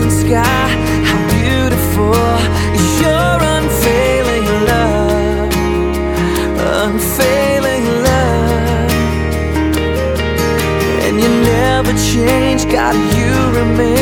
eastern sky. How beautiful is your unfailing love, unfailing love. And you never change, God, you remain